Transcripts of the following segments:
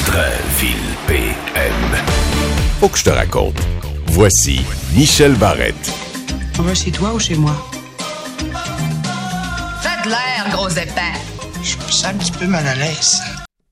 Drainville PM. Faut que je te raconte. Voici Michel Barrette. On va chez toi ou chez moi? Faites l'air, gros épais. Je me sens un petit peu mal à l'aise.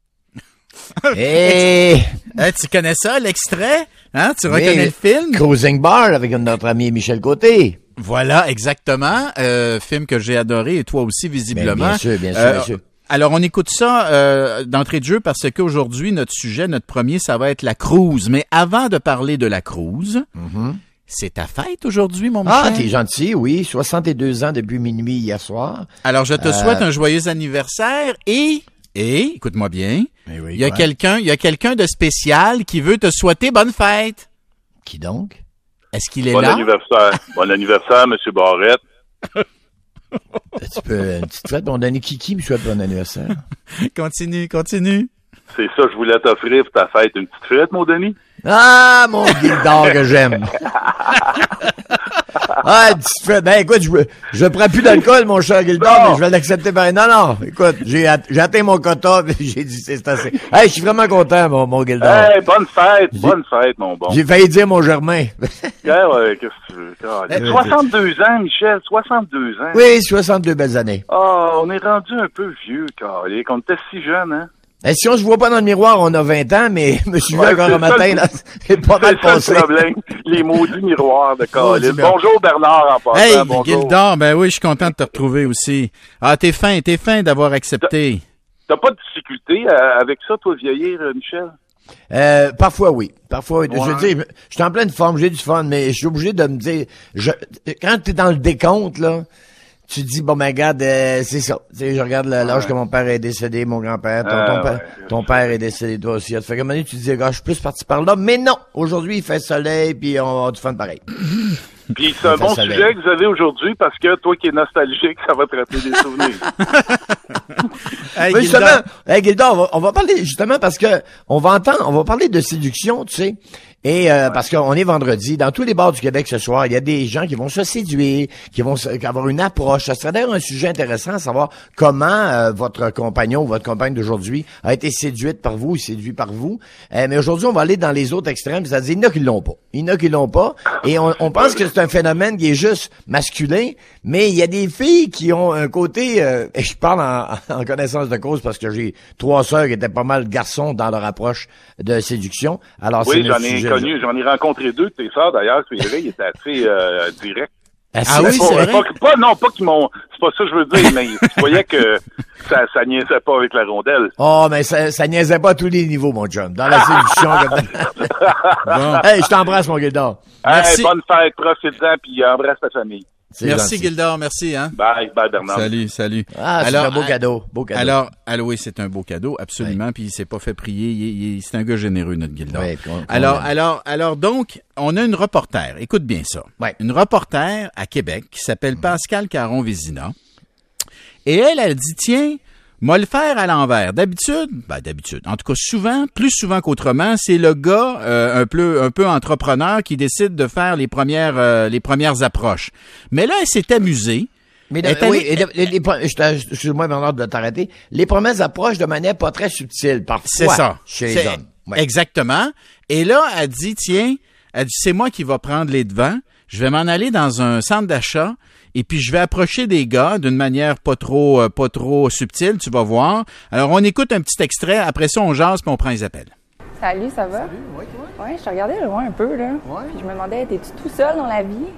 Hey! Tu connais ça, l'extrait? Hein? Tu reconnais le film? Cruising Bar avec notre ami Michel Côté. Voilà, exactement. Film que j'ai adoré et toi aussi, visiblement. Bien sûr. Alors, on écoute ça d'entrée de jeu parce qu'aujourd'hui, notre sujet, notre premier, ça va être la cruise. Mais avant de parler de la cruise, c'est ta fête aujourd'hui, mon Michel? Ah, t'es gentil, oui. 62 ans depuis minuit hier soir. Alors, je te souhaite un joyeux anniversaire et écoute-moi bien, Oui, il y a quelqu'un de spécial qui veut te souhaiter bonne fête. Qui donc? Est-ce qu'il est Bon là? anniversaire. Bon anniversaire, M. Barrette. Tu peux, une petite fête, mon Denis Kiki me souhaite bon anniversaire. Continue. C'est ça, je voulais t'offrir pour ta fête. Une petite frette, mon Denis? Ah, mon Gildor que j'aime. Ah, une petite fête. Ben, écoute, je prends plus d'alcool, mon cher Gildor, mais je vais l'accepter par... Non, écoute, j'ai atteint mon quota, j'ai dit c'est assez. Hey, je suis vraiment content, mon Gildor. Hey, bonne fête, mon bon. J'ai failli dire mon Germain. Qu'est-ce que tu veux? 62 ans, Michel, 62 ans. Oui, 62 belles années. Oh, on est rendu un peu vieux, Calique. On était si jeunes, hein? Et si on se voit pas dans le miroir, on a 20 ans, mais je me suis vu encore un matin, là, c'est pas mal passé. C'est le problème. Les maudits miroirs de Calique. Bonjour, Bernard, en passant. Hey, bonjour. Gildor, ben oui, je suis content de te retrouver aussi. Ah, t'es fin d'avoir accepté. T'as pas de difficulté avec ça, toi, vieillir, Michel? Parfois, oui. Parfois, Ouais. je veux dire, je suis en pleine forme, j'ai du fun, mais je suis obligé de me dire, quand t'es dans le décompte, là, tu te dis, bon, ben, regarde, c'est ça. Tu sais, je regarde l'âge que mon père est décédé, mon grand-père, ton père est décédé, toi aussi. Ça fait comme un moment, tu te dis, gars, je suis plus parti par là, mais non! Aujourd'hui, il fait soleil, puis on a du fun pareil. Puis c'est un bon sujet que vous avez aujourd'hui parce que toi qui es nostalgique, ça va te rappeler des souvenirs. Hey, Oui, Gildor. justement, hey, Gildor, on va parler, justement, parce que on va parler de séduction, tu sais. Et parce qu'on est vendredi, dans tous les bars du Québec ce soir, il y a des gens qui vont se séduire, qui vont avoir une approche. Ça serait d'ailleurs un sujet intéressant à savoir comment votre compagnon ou votre compagne d'aujourd'hui a été séduite par vous ou séduit par vous. Mais aujourd'hui, on va aller dans les autres extrêmes, c'est-à-dire il y en a qui l'ont pas. Il y en a qui l'ont pas. Et on pense que c'est un phénomène qui est juste masculin, mais il y a des filles qui ont un côté, et je parle en connaissance de cause parce que j'ai 3 sœurs qui étaient pas mal garçons dans leur approche de séduction. Alors, Oui, c'est j'en ai rencontré 2 de tes sœurs d'ailleurs, c'est vrai, ils étaient assez directs. Ah oui, c'est vrai? Pas qu'ils m'ont, c'est pas ça que je veux dire, mais tu voyais que ça niaisait pas avec la rondelle. Oh, mais ça niaisait pas à tous les niveaux, mon chum. Dans la séduction. Bon. Hey, je t'embrasse, mon Gildor. Merci. Hey, bonne fête, profite-en, puis embrasse ta famille. Merci, gentil. Gildor, merci, hein. Bye Bernard. Salut. Ah, c'est un beau cadeau. Alors, oui, c'est un beau cadeau, absolument, puis il s'est pas fait prier, c'est un gars généreux, notre Gildor. Ouais, Alors, donc, on a une reporter, écoute bien ça. Ouais. Une reporter à Québec qui s'appelle Pascal Caron-Vézina. Et elle dit, tiens, moi le faire à l'envers. D'habitude, en tout cas souvent, plus souvent qu'autrement, c'est le gars un peu entrepreneur qui décide de faire les premières approches. Mais là, elle s'est amusée. Mais excuse-moi, Bernard, de t'arrêter. Les promesses approchent de manière pas très subtile, parfois. C'est ça. Chez les hommes. Ouais. Exactement. Et là, elle dit, c'est moi qui va prendre les devants. Je vais m'en aller dans un centre d'achat et puis je vais approcher des gars d'une manière pas trop subtile, tu vas voir. Alors, on écoute un petit extrait. Après ça, on jase puis on prend les appels. Salut, ça va? Salut, oui, toi? Ouais, je te regardais de loin un peu, là. Ouais. Puis je me demandais, t'es-tu tout seul dans la vie?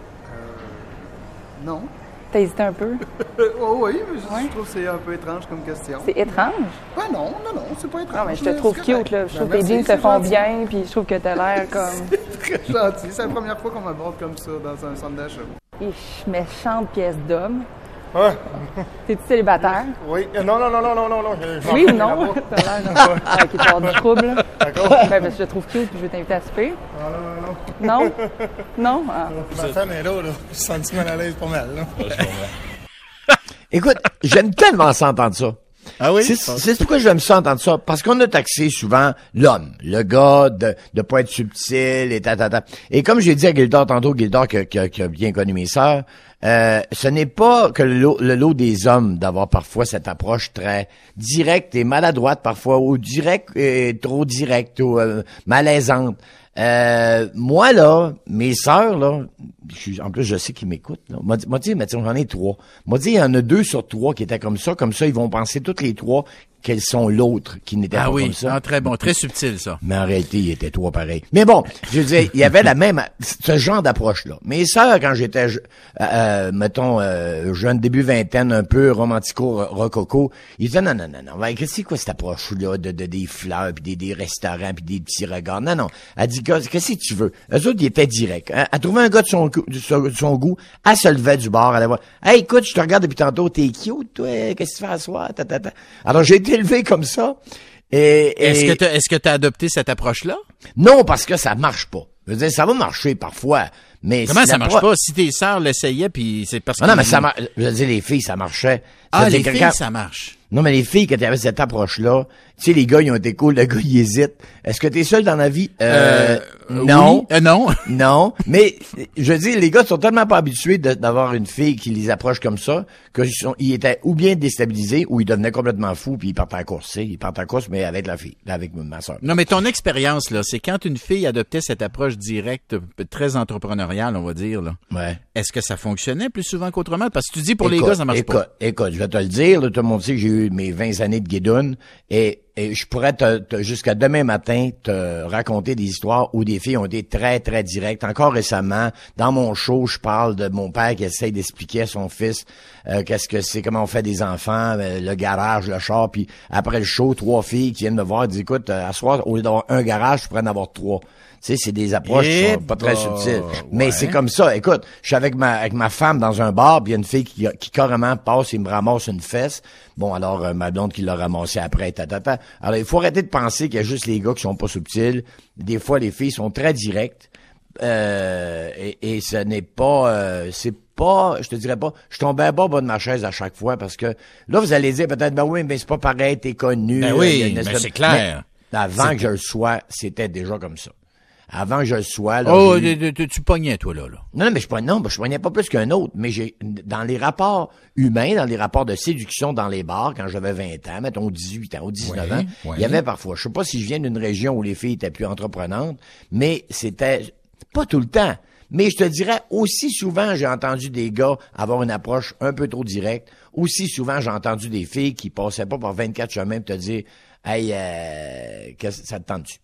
Non. T'as hésité un peu? Oui, mais je trouve que c'est un peu étrange comme question. C'est étrange? Ben non, c'est pas étrange. Non, mais je te trouve C'est cute, correct. là. Je trouve Ben que tes merci, jeans te c'est font gentil. bien, puis je trouve que t'as l'air comme... Très gentil. C'est la première fois qu'on m'aborde comme ça dans un centre d'achat. méchante pièce d'homme. Ouais. T'es-tu célibataire? Oui. Non. Oui ou non? T'as l'air de... Ok, tu vas avoir du trouble. D'accord. Ben, parce que je te trouve cute, puis je vais t'inviter à souper. Non. Non? Non? Ah. Ma femme est là. Je suis senti mal à l'aise pas mal, là. Écoute, j'aime tellement ça entendre ça. Ah oui? C'est pourquoi j'aime ça entendre ça. Parce qu'on a taxé souvent l'homme, le gars, de pas être subtil et ta. Et comme j'ai dit à Gildor tantôt, Gildor qui a bien connu mes sœurs, ce n'est pas que le lot des hommes d'avoir parfois cette approche très directe et maladroite parfois, ou directe et trop directe, ou malaisante. Moi, là, mes sœurs, là, en plus, je sais qu'ils m'écoutent, là. M'a dit, mais j'en ai 3. M'a dit, il y en a 2 sur 3 qui étaient comme ça, ils vont penser toutes les 3 qu'elles sont l'autre qui n'était pas comme ça. Ah, très bon, très subtil, ça. Mais en réalité, il était 3 pareil. Mais bon, je veux dire, il y avait ce genre d'approche-là. Mes sœurs, quand j'étais, jeune, début vingtaine, un peu romantico-rococo, ils disaient, non, qu'est-ce quoi cette approche-là de des fleurs, puis des restaurants, puis des petits regards? Non. Elle dit, qu'est-ce que tu veux? Eux autres, ils étaient directs. Elle trouvait un gars de son goût, elle se levait du bar, elle allait voir, hey, écoute, je te regarde depuis tantôt, t'es cute, toi, qu'est-ce que tu fais à soir? Alors, j'ai été élevé comme ça. Est-ce que t'as adopté cette approche-là? Non, parce que ça marche pas. Je veux dire, ça va marcher parfois, mais comment ça marche pas? Si tes sœurs l'essayaient, puis c'est parce que... Non, mais je veux dire, les filles, ça marchait. Les filles, ça marche. Non, mais les filles, quand il y avait cette approche-là, tu sais, les gars, ils ont été cool, le gars, il hésite. Est-ce que t'es seul dans la vie? Non. Oui, non. Non. Mais, je veux dire, les gars sont tellement pas habitués d'avoir une fille qui les approche comme ça, qu'ils étaient ou bien déstabilisés, ou ils devenaient complètement fous, puis ils partent en course, tu sais. Ils partent en course, mais avec la fille, avec ma sœur. Non, mais ton expérience, là, c'est quand une fille adoptait cette approche directe, très entrepreneuriale, on va dire, là. Ouais. Est-ce que ça fonctionnait plus souvent qu'autrement? Parce que tu dis pour les gars, ça marche pas. Écoute, je vais te le dire, là, tout le monde sait que j'ai eu mes 20 années de guidoune, et je pourrais jusqu'à demain matin te raconter des histoires où des filles ont été très, très directes. Encore récemment, dans mon show, je parle de mon père qui essaye d'expliquer à son fils qu'est-ce que c'est, comment on fait des enfants, le garage, le char, puis après le show, 3 filles qui viennent me voir et disent, écoute, à soir, au lieu d'avoir un garage, je pourrais en avoir 3. Tu sais, c'est des approches qui sont pas très subtiles. Mais c'est comme ça. Écoute, je suis avec ma femme dans un bar, puis il y a une fille qui carrément passe et me ramasse une fesse. Bon, alors, ma blonde qui l'a ramassé après, Alors, il faut arrêter de penser qu'il y a juste les gars qui sont pas subtils. Des fois, les filles sont très directes. Et ce n'est pas, je te dirais pas, je tombais pas bas de ma chaise à chaque fois parce que là, vous allez dire peut-être, ben oui, mais c'est pas pareil, t'es connu. Ben oui, mais c'est clair. Mais avant que je le sois, c'était déjà comme ça. Avant que je le sois, là. Oh, tu pognais, toi, là. Non, mais je pognais pas plus qu'un autre, mais dans les rapports humains, dans les rapports de séduction dans les bars, quand j'avais 20 ans, mettons 18 ans ou 19 ans, il y avait parfois, je sais pas si je viens d'une région où les filles étaient plus entreprenantes, mais c'était pas tout le temps. Mais je te dirais, aussi souvent, j'ai entendu des gars avoir une approche un peu trop directe. Aussi souvent, j'ai entendu des filles qui passaient pas par 24 chemins pour te dire, hey, ça te tente-tu?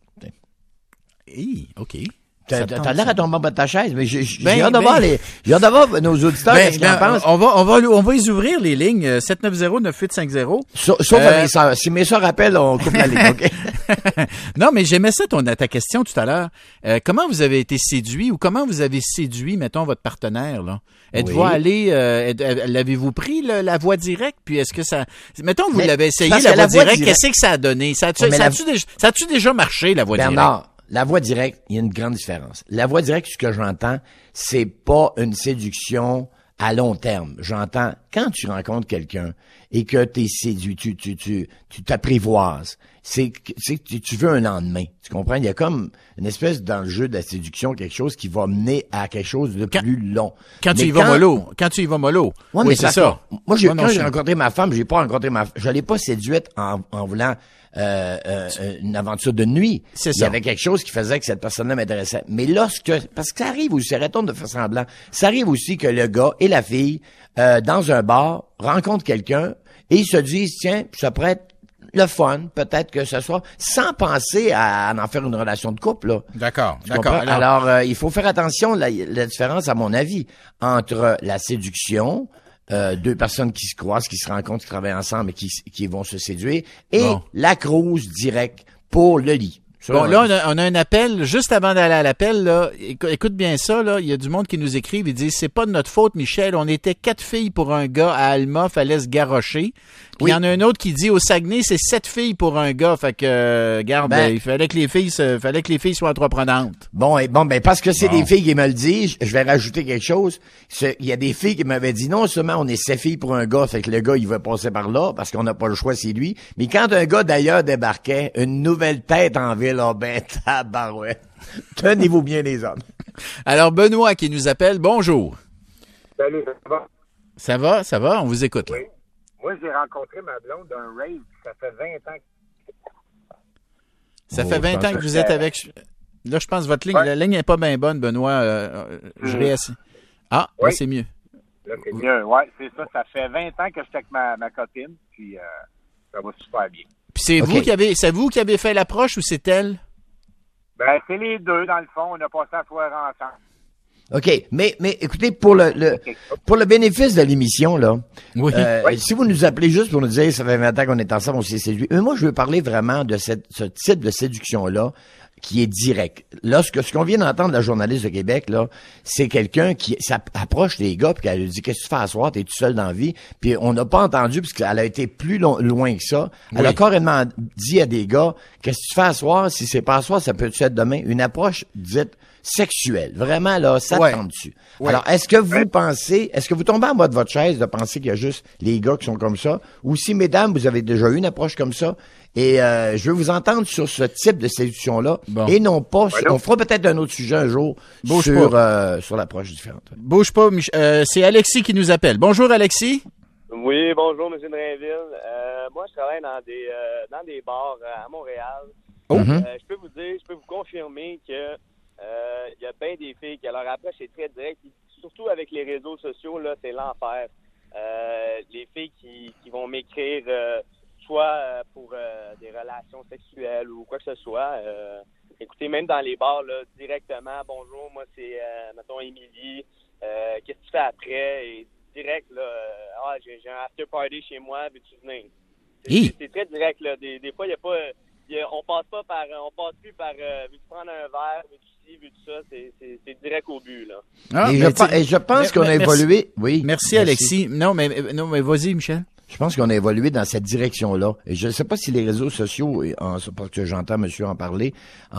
OK. T'as l'air à tomber en bas de ta chaise, mais j'ai hâte d'avoir nos auditeurs, qu'est-ce qu'ils en pensent? On va y ouvrir les lignes, 790-9850. Sauf à mes sœurs. Si mes sœurs appellent, on coupe la ligne, OK? Non, mais j'aimais ça, ta question tout à l'heure. Comment vous avez été séduit ou comment vous avez séduit, mettons, votre partenaire, là? Êtes-vous allé, l'avez-vous pris, la voie directe? Puis est-ce que ça, mettons, vous l'avez essayé, la voie directe, qu'est-ce que ça a donné? Ça a-tu déjà marché, la voie directe? La voie directe, il y a une grande différence. La voie directe, ce que j'entends, c'est pas une séduction à long terme. J'entends, quand tu rencontres quelqu'un et que t'es séduit, tu t'apprivoises, tu veux un lendemain. Tu comprends? Il y a comme une espèce dans le jeu de la séduction, quelque chose qui va mener à quelque chose de plus long. Quand tu y vas mollo. Ouais, oui, mais c'est ça. Moi, quand j'ai rencontré ma femme, je l'ai pas séduite en voulant une aventure de nuit. Il y avait quelque chose qui faisait que cette personne-là m'intéressait. Mais parce que ça arrive aussi, arrêtons de faire semblant, ça arrive aussi que le gars et la fille, dans un bar, rencontrent quelqu'un et ils se disent, tiens, ça pourrait être le fun, peut-être que ce soit, sans penser à en faire une relation de couple, là. D'accord. Alors, il faut faire attention, la différence, à mon avis, entre la séduction, 2 personnes qui se croisent, qui se rencontrent, qui travaillent ensemble et qui vont se séduire, et la cruise directe pour le lit. Bon, là, on a un appel. Juste avant d'aller à l'appel, là, écoute bien ça, là. Il y a du monde qui nous écrivent. Ils disent, c'est pas de notre faute, Michel. On était 4 filles pour un gars à Alma. Fallait se garrocher. Puis il y en a un autre qui dit, au Saguenay, c'est 7 filles pour un gars. Fait que, regarde, il fallait que les filles soient entreprenantes. Bon, parce que c'est des filles qui me le disent, je vais rajouter quelque chose. Il y a des filles qui m'avaient dit, non seulement on est 7 filles pour un gars, fait que le gars, il va passer par là, parce qu'on n'a pas le choix, c'est lui. Mais quand un gars, d'ailleurs, débarquait, une nouvelle tête en ville, tabarouette. Tenez-vous bien, les hommes. Alors, Benoît qui nous appelle, bonjour. Salut, ça va? Ça va, on vous écoute. Là. Oui. Moi, j'ai rencontré ma blonde d'un rave, ça fait 20 ans. Ça fait 20 ans que vous êtes avec... Là, je pense que votre ligne, la ligne n'est pas bien bonne, Benoît. Je réassis. Ah, oui. Là, c'est mieux. Là, c'est mieux, oui, c'est ça. Ça fait 20 ans que je suis avec ma copine, puis ça va super bien. Puis c'est vous qui avez fait l'approche ou c'est elle? Ben, c'est les deux, dans le fond. On a passé la soirée ensemble. OK, mais écoutez, pour le bénéfice de l'émission, là, si vous nous appelez juste pour nous dire ça fait 20 ans qu'on est ensemble, on s'est séduit, moi, je veux parler vraiment de ce type de séduction-là qui est direct. Là, ce qu'on vient d'entendre de la journaliste de Québec, là, c'est quelqu'un qui approche des gars puis qu'elle lui dit « Qu'est-ce que tu fais à soir? T'es tout seul dans la vie? » Puis on n'a pas entendu parce qu'elle a été plus loin que ça. Elle a carrément dit à des gars « Qu'est-ce que tu fais à soir? Si c'est pas à soir, ça peut être demain. » Une approche dite sexuelle. Vraiment, là, ça tend dessus. Ouais. Alors, est-ce que vous tombez en bas de votre chaise de penser qu'il y a juste les gars qui sont comme ça? Ou si, mesdames, vous avez déjà eu une approche comme ça? Et je veux vous entendre sur ce type de séduction-là. Bon. Et non pas... on fera peut-être un autre sujet un jour sur l'approche différente. Bouge pas, c'est Alexis qui nous appelle. Bonjour, Alexis. Oui, bonjour, M. Drainville. Moi, je travaille dans des bars à Montréal. Je peux vous confirmer que il y a bien des filles qui, leur approche est très directe. Surtout avec les réseaux sociaux, là, c'est l'enfer. Les filles qui vont m'écrire soit pour des relations sexuelles ou quoi que ce soit. Écoutez, même dans les bars, là, directement, bonjour, moi c'est, mettons, Émilie, qu'est-ce que tu fais après? Et direct, là, j'ai un after party chez moi, veux-tu venir? C'est très direct, là. Des fois, il n'y a pas... on passe plus par veux-tu prendre un verre, veux-tu ci, veux-tu ça, c'est direct au but, là. Je pense qu'on a évolué. Oui. Merci, Alexis. Non, mais vas-y, Michel. Je pense qu'on a évolué dans cette direction-là. Et je ne sais pas si les réseaux sociaux, parce que j'entends monsieur en parler,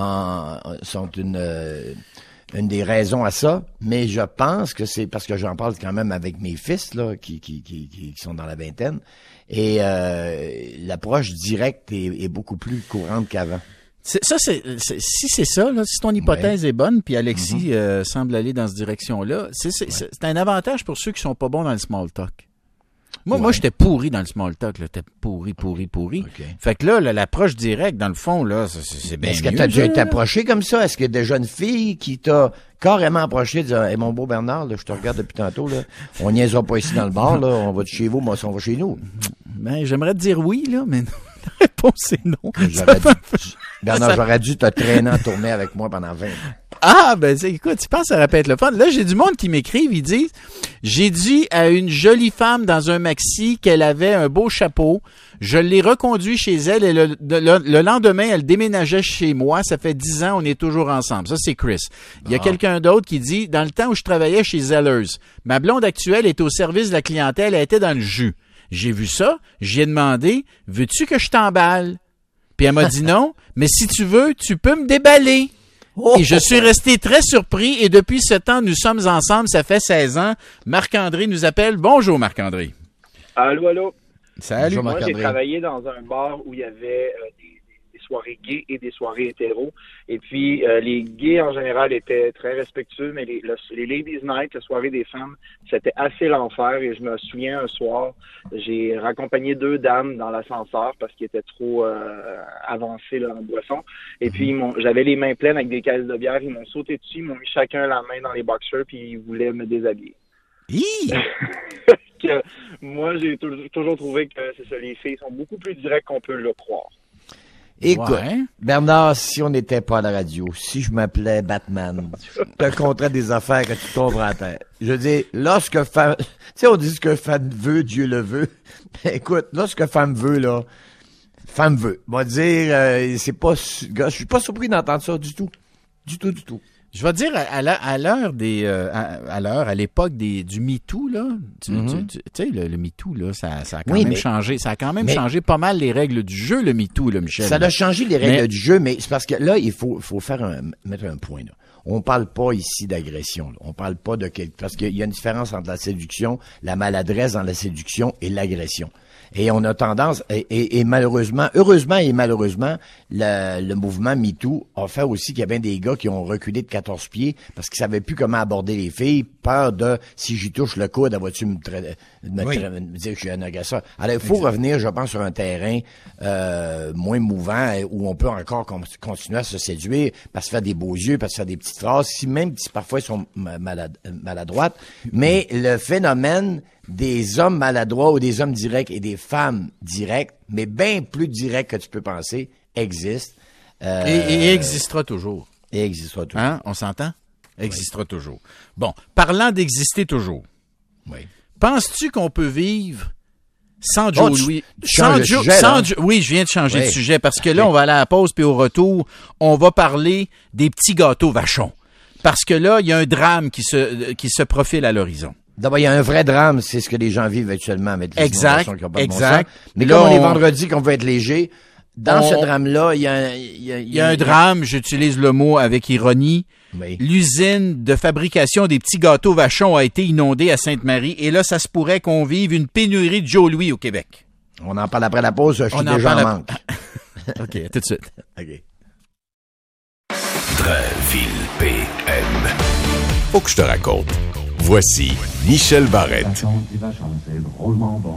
sont une des raisons à ça, mais je pense que c'est parce que j'en parle quand même avec mes fils là qui sont dans la vingtaine et l'approche directe est beaucoup plus courante qu'avant. Si c'est ça, là, si ton hypothèse est bonne, puis Alexis semble aller dans cette direction-là, c'est un avantage pour ceux qui sont pas bons dans le small talk. Moi, j'étais pourri dans le small talk, là. J'étais pourri. Okay. Fait que là, l'approche directe, dans le fond, là, c'est bien mieux. Est-ce que t'as déjà été approché comme ça? Est-ce qu'il y a déjà une fille qui t'a carrément approché, disant, hey, mon beau Bernard, là, je te regarde depuis tantôt, là. On niaisera pas ici dans le bar, là. On va de chez vous, moi, on va chez nous. Ben, j'aimerais te dire oui, là, mais non. La réponse est non. Bernard, j'aurais dû te traîner en tournée avec moi pendant 20 ans. Ah, ben, écoute, tu penses que ça répète le fun. Là, j'ai du monde qui m'écrivent, ils disent, j'ai dit à une jolie femme dans un maxi qu'elle avait un beau chapeau. Je l'ai reconduit chez elle et le lendemain, elle déménageait chez moi. Ça fait 10 ans, on est toujours ensemble. Ça, c'est Chris. Il y a quelqu'un d'autre qui dit, dans le temps où je travaillais chez Zellers, ma blonde actuelle est au service de la clientèle, elle était dans le jus. J'ai vu ça, j'ai demandé, veux-tu que je t'emballe? Puis elle m'a dit non, mais si tu veux, tu peux me déballer. Et je suis resté très surpris et depuis ce temps, nous sommes ensemble, ça fait 16 ans. Marc-André nous appelle. Bonjour Marc-André. Allô. Salut. Moi, j'ai travaillé dans un bar où il y avait des soirées gays et des soirées hétéros. Et puis, les gays, en général, étaient très respectueux, mais les Ladies Night, la soirée des femmes, c'était assez l'enfer. Et je me souviens, un soir, j'ai raccompagné 2 dames dans l'ascenseur parce qu'ils étaient trop avancés là, en boisson. Et puis, j'avais les mains pleines avec des caisses de bière. Ils m'ont sauté dessus, ils m'ont mis chacun la main dans les boxers, puis ils voulaient me déshabiller. Moi, j'ai toujours trouvé que c'est ça, les filles sont beaucoup plus directes qu'on peut le croire. Écoute, Bernard, si on n'était pas à la radio, si je m'appelais Batman, je te conterais des affaires que tu tomberais à terre. Je veux dire, lorsque femme... Tu sais, on dit ce que femme veut, Dieu le veut. Écoute, lorsque femme veut, là, femme veut. On va dire, c'est pas... Je suis pas surpris d'entendre ça du tout. Du tout. Je vais dire, à l'époque du MeToo, là, tu sais, le MeToo, là, ça a quand même changé. Ça a quand même changé pas mal les règles du jeu, le MeToo, là, Michel. Ça a changé les règles du jeu, mais c'est parce que là, il faut mettre un point, là. On parle pas ici d'agression, là. On parle pas parce qu'il y a une différence entre la séduction, la maladresse dans la séduction et l'agression. Et on a tendance, et malheureusement, heureusement et malheureusement, le mouvement MeToo a fait aussi qu'il y a bien des gars qui ont reculé de 14 pieds parce qu'ils savaient plus comment aborder les filles, peur de, si j'y touche le coude, vas-tu me dire que je suis un agresseur. Alors, il faut revenir, je pense, sur un terrain moins mouvant où on peut encore continuer à se séduire, parce que faire des beaux yeux, parce que faire des petites phrases, même si parfois ils sont maladroites. Mais le phénomène des hommes maladroits ou des hommes directs et des femmes directes, mais bien plus directs que tu peux penser, existe. Et existera toujours. Et existera toujours. Hein? On s'entend? Existera toujours. Bon, parlant d'exister toujours. Oui. Penses-tu qu'on peut vivre sans Joe Louis? Oui, je viens de changer de sujet parce que là, on va aller à la pause puis au retour, on va parler des petits gâteaux Vachon. Parce que là, il y a un drame qui se profile à l'horizon. D'abord, il y a un vrai drame, c'est ce que les gens vivent actuellement avec les inondations qui n'ont pas de bon sens. Mais là, comme on est vendredi, qu'on veut être léger, dans ce drame-là, il y a un drame, j'utilise le mot avec ironie. Oui. L'usine de fabrication des petits gâteaux Vachon a été inondée à Sainte-Marie et là, ça se pourrait qu'on vive une pénurie de Joe Louis au Québec. On en parle après la pause, je suis déjà en manque. OK, à tout de suite. OK. Drainville PM. Faut que je te raconte. Voici Michel Barrette. C'est drôlement bon.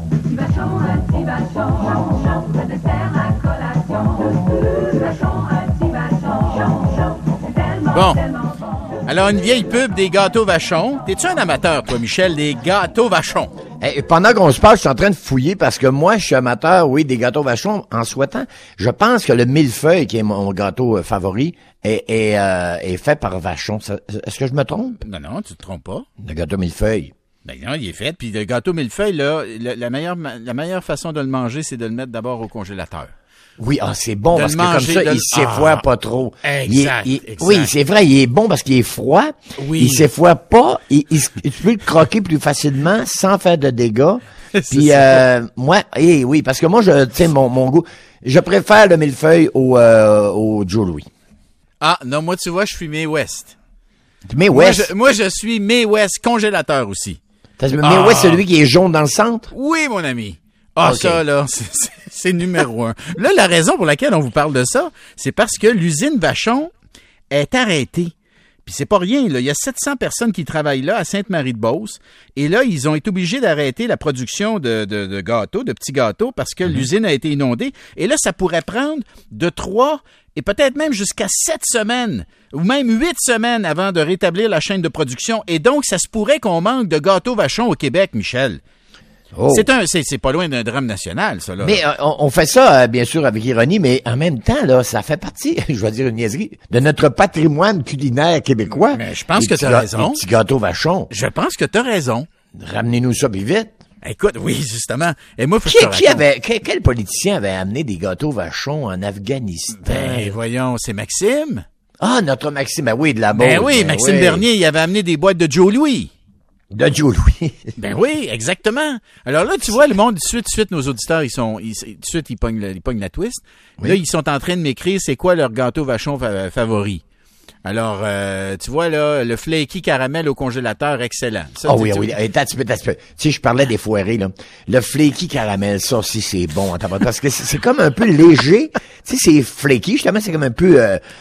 Bon. Alors, une vieille pub des gâteaux Vachon. T'es-tu un amateur, toi, Michel, des gâteaux Vachon? Et pendant qu'on se parle, je suis en train de fouiller parce que moi, je suis amateur, oui, des gâteaux Vachon en souhaitant. Je pense que le millefeuille, qui est mon gâteau favori, est fait par Vachon. Est-ce que je me trompe? Non, tu te trompes pas. Le gâteau millefeuille. Ben non, il est fait. Puis le gâteau millefeuille, là, la meilleure façon de le manger, c'est de le mettre d'abord au congélateur. Oui, c'est bon parce que comme ça, il s'effoie pas trop. Exact. Oui, c'est vrai, il est bon parce qu'il est froid. Oui. Il s'effoie pas. Tu peux le croquer plus facilement sans faire de dégâts. Puis moi, oui, parce que moi, mon goût, je préfère le millefeuille au Joe Louis. Ah, non, moi, tu vois, je suis May West. May West? Moi, je suis May West congélateur aussi. May West, celui qui est jaune dans le centre? Oui, mon ami. Okay. Ça, là, c'est numéro 1. Là, la raison pour laquelle on vous parle de ça, c'est parce que l'usine Vachon est arrêtée. Puis c'est pas rien, là. Il y a 700 personnes qui travaillent là, à Sainte-Marie-de-Beauce. Et là, ils ont été obligés d'arrêter la production de gâteaux, de petits gâteaux, parce que l'usine a été inondée. Et là, ça pourrait prendre de 3 et peut-être même jusqu'à 7 semaines, ou même 8 semaines avant de rétablir la chaîne de production. Et donc, ça se pourrait qu'on manque de gâteaux Vachon au Québec, Michel. Oh. C'est pas loin d'un drame national, ça, là. Mais on fait ça, bien sûr, avec ironie, mais en même temps, là, ça fait partie, je vais dire une niaiserie, de notre patrimoine culinaire québécois. Mais je pense que t'as raison. Les petits gâteaux Vachon. Je pense que t'as raison. Ramenez-nous ça plus vite. Écoute, oui, justement. Et moi, quel politicien avait amené des gâteaux Vachon en Afghanistan? Ben, voyons, c'est Maxime. Ah, notre Maxime, ben oui, de la Beauce. Ben oui, Maxime Bernier, il avait amené des boîtes de Joe Louis. De Joe Louis. Ben oui, exactement. Alors là, tu vois, le monde, de suite, nos auditeurs, ils pognent la twist. Oui. Là, ils sont en train de m'écrire c'est quoi leur gâteau Vachon favori. Alors, tu vois, là, le flaky caramel au congélateur, excellent. Ça, oui. T'as un petit peu. Tu sais, je parlais des foirés, là. Le flaky caramel, ça aussi, c'est bon. Parce que c'est comme un peu léger. Tu sais, c'est flaky, justement, c'est comme un peu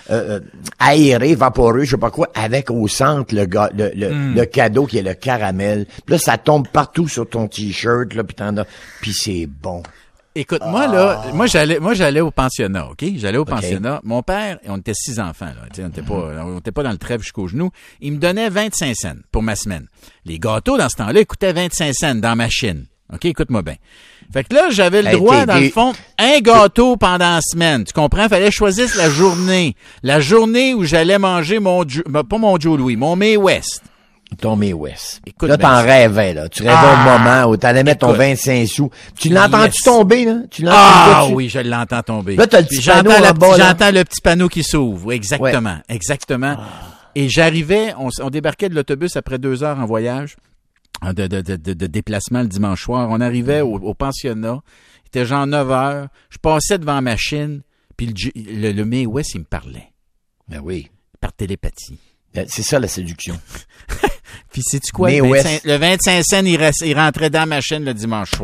aéré, vaporeux, je sais pas quoi, avec au centre le cadeau qui est le caramel. Puis là, ça tombe partout sur ton t-shirt, là, puis c'est bon. Écoute, moi j'allais au pensionnat, OK? J'allais au pensionnat. Mon père, on était 6 enfants, là. On était pas dans le trèfle jusqu'au genou. Il me donnait 25 cents pour ma semaine. Les gâteaux, dans ce temps-là, coûtaient 25 cents dans ma Chine. OK? Écoute-moi bien. Fait que là, j'avais le droit, dans le fond, un gâteau pendant la semaine. Tu comprends? Fallait choisir la journée. La journée où j'allais manger pas mon Joe Louis, mon May West. Ton May West. Écoute, là, t'en rêvais, là. Tu rêvais au moment où t'allais mettre ton 25 sous. Tu l'entends-tu tomber, là? Oui, je l'entends tomber. Là, t'as le petit panneau j'entends le petit panneau qui s'ouvre. Oui, exactement. Ouais. Exactement. Et j'arrivais, on débarquait de l'autobus après 2 heures en voyage, de déplacement le dimanche soir. On arrivait au pensionnat. Il était genre 9 heures. Je passais devant ma machine, puis le May West, il me parlait. Ben oui. Par télépathie. C'est ça, la séduction. Puis sais-tu quoi? Le 25 cents, il rentrait dans ma chaîne le dimanche soir.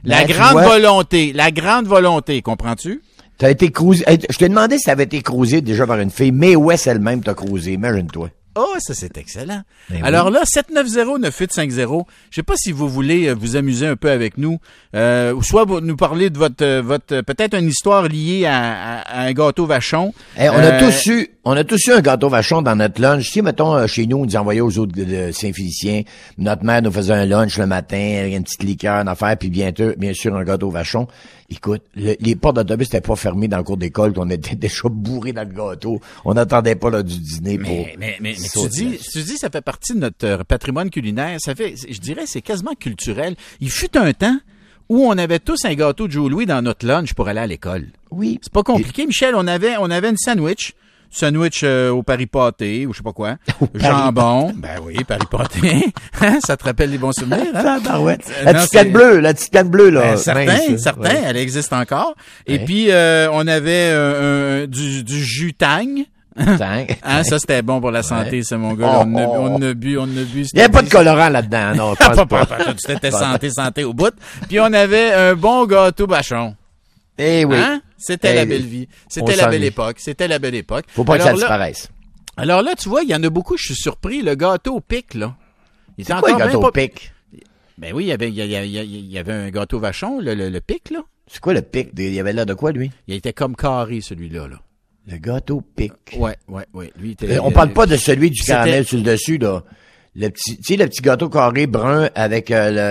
La grande volonté, comprends-tu? T'as été cruisé. Je t'ai demandé si t'avais été cruisé déjà par une fille, mais West elle-même t'a cruisé, imagine-toi. Oh, ça, c'est excellent. Alors là, 790-9850, je sais pas si vous voulez vous amuser un peu avec nous, ou soit vous nous parler de votre peut-être une histoire liée à un gâteau vachon. On a tous eu un gâteau vachon dans notre lunch. Tu sais, mettons, chez nous, on nous envoyait aux autres de Saint-Félicien. Notre mère nous faisait un lunch le matin, avec une petite liqueur, une affaire, puis bien sûr, un gâteau vachon. Écoute, les portes d'autobus n'étaient pas fermées dans le cours d'école, on était déjà bourrés dans le gâteau. On n'attendait pas là du dîner pour... Mais tu dis, ça fait partie de notre patrimoine culinaire. Ça fait, je dirais, c'est quasiment culturel. Il fut un temps où on avait tous un gâteau de Joe Louis dans notre lunch pour aller à l'école. Oui. C'est pas compliqué, Michel. On avait une sandwich au Paris pâté ou je sais pas quoi. Jambon. Ben oui, Paris pâté. Ça te rappelle les bons souvenirs, hein? La petite canne bleue, là. Ben, certain, elle existe encore. Ouais. Et puis, on avait du jus Tang. Hein, ça c'était bon pour la santé, ça, mon gars. On a bu. Il n'y avait pas de colorant là-dedans, non. pas. C'était santé au bout. Puis on avait un bon gâteau vachon. Eh oui. Hein? C'était la belle vie. C'était la belle époque. Faut pas que ça disparaisse. Alors là, tu vois, il y en a beaucoup, je suis surpris. Le gâteau au pic, là. C'est quoi le gâteau au pic? Ben oui, il y avait un gâteau vachon, le pic, là. C'est quoi le pic? Il y avait là de quoi, lui? Il était comme carré, celui-là, là. Le gâteau pic. Ouais. Lui, on parle pas de celui du caramel sur le dessus, là. Le petit gâteau carré brun avec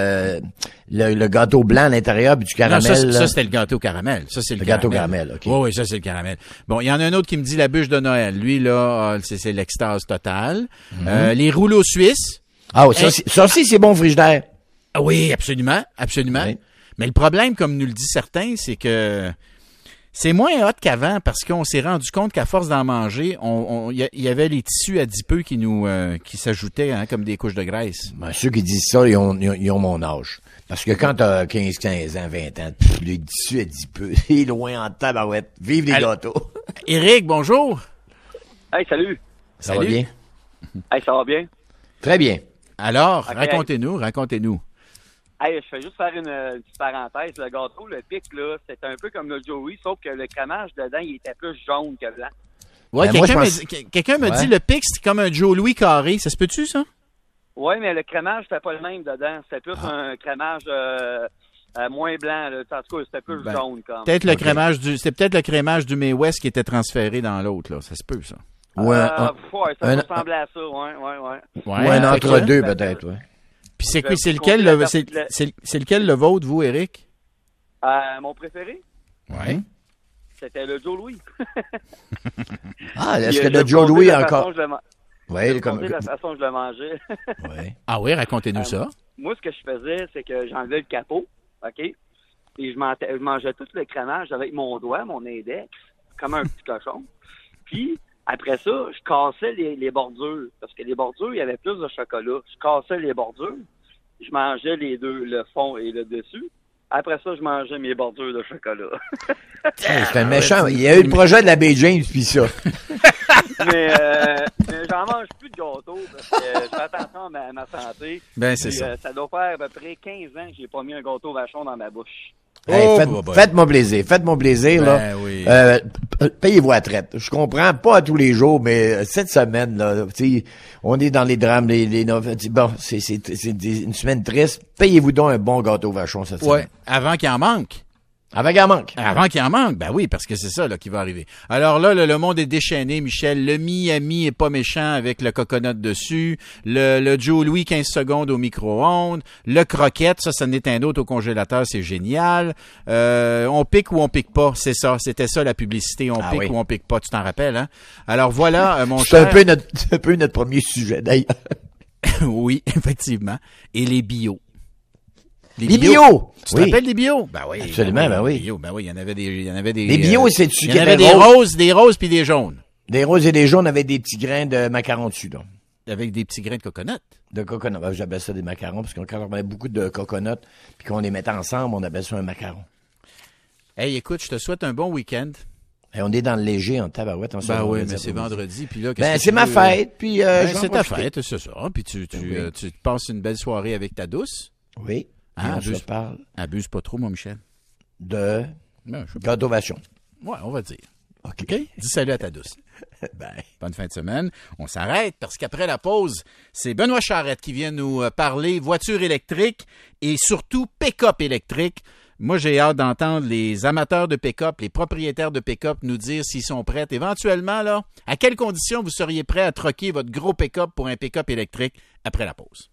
le gâteau blanc à l'intérieur puis du caramel. Non, ça c'était le gâteau caramel. Ça c'est le gâteau caramel. OK. Oui, ça c'est le caramel. Bon, il y en a un autre qui me dit la bûche de Noël. Lui là, c'est l'extase totale. Les rouleaux suisses. Ah oui, ça aussi c'est bon frigidaire. Ah oui, absolument. Oui. Mais le problème, comme nous le dit certains, c'est que c'est moins hot qu'avant parce qu'on s'est rendu compte qu'à force d'en manger, il y avait les tissus adipeux qui s'ajoutaient comme des couches de graisse. Ben, ceux qui disent ça, ils ont mon âge. Parce que quand t'as 15 ans, 20 ans, les tissus adipeux, c'est loin en tabarouette. Vive les gâteaux. Éric, bonjour. Hey, salut. Ça va bien? Hey, ça va bien? Très bien. Alors, racontez-nous. Hey, je fais juste faire une petite parenthèse. Le gâteau, le pic, là, c'est un peu comme le Joey, sauf que le crémage dedans, il était plus jaune que blanc. Ouais, quelqu'un me dit le pic, c'est comme un Joe Louis carré. Ça se peut-tu, ça? Oui, mais le crémage, c'était pas le même dedans. C'était plus un crémage moins blanc. Là. En tout cas, c'était plus jaune. Comme. C'était peut-être le crémage du May West qui était transféré dans l'autre. Là. Ça se peut, ça. Ça ressemblait à ça, ouais. Ou un entre-deux, peut-être, ouais. Puis c'est lequel le vôtre, vous, Éric? Mon préféré? Oui. C'était le Joe Louis. Est-ce que le Joe Louis encore? Oui, la façon dont je le mangeais. Ouais. Ah oui, racontez-nous ça. Moi, ce que je faisais, c'est que j'enlevais le capot, OK? Et je mangeais tout le crémage avec mon doigt, mon index, comme un petit cochon. Puis, après ça, je cassais les bordures. Parce que les bordures, il y avait plus de chocolat. Je cassais les bordures. Je mangeais les deux, le fond et le dessus. Après ça, je mangeais mes bordures de chocolat. C'est un méchant. Il y a eu le projet de la Baie James, puis ça. mais j'en mange plus de gâteaux parce que je fais attention à ma santé. Ben, c'est ça. Ça doit faire à peu près 15 ans que j'ai pas mis un gâteau vachon dans ma bouche. Faites-moi plaisir, là. Oui. Payez-vous à traite. Je comprends pas à tous les jours, mais cette semaine, là, on est dans les drames, bon, c'est une semaine triste. Payez-vous donc un bon gâteau vachon cette semaine. Avant qu'il en manque. Avant qu'il en manque. Ben oui, parce que c'est ça là qui va arriver. Alors là, le monde est déchaîné, Michel. Le Miami est pas méchant avec le coconut dessus. Le Joe Louis 15 secondes au micro-ondes. Le croquette, ça n'est un autre au congélateur, c'est génial. On pique ou on pique pas, c'est ça. C'était ça la publicité. On pique ou on pique pas, tu t'en rappelles, hein? Alors voilà, mon cher. C'est un peu notre premier sujet, d'ailleurs. Oui, effectivement. Et les bio. Les bio! Tu te rappelles des bio? Ben oui. Absolument, ben oui. Ben oui, il y en avait des. Les bio, c'est-tu il y en avait des roses puis des jaunes. Des roses et des jaunes avec des petits grains de macarons dessus, là. Avec des petits grains de coconut. De coconut. Ben, j'appelle ça des macarons, parce que quand on met beaucoup de coconut, puis qu'on les mettait ensemble, on appelle ça un macaron. Hey, écoute, je te souhaite un bon week-end. Hey, on est dans le léger en tabarouette. Ben oui, mais c'est vendredi. Puis là, c'est ma fête. Puis c'est ta fête, c'est ça. Puis tu passes une belle soirée avec ta douce. Oui. on se parle. Abuse pas trop, mon Michel. De d'ovation. Ouais, on va dire. OK. Dis salut à ta douce. Bye. Bonne fin de semaine. On s'arrête parce qu'après la pause, c'est Benoît Charette qui vient nous parler voiture électrique et surtout pick-up électrique. Moi, j'ai hâte d'entendre les amateurs de pick-up, les propriétaires de pick-up nous dire s'ils sont prêts. Éventuellement, là, à quelles conditions vous seriez prêt à troquer votre gros pick-up pour un pick-up électrique après la pause?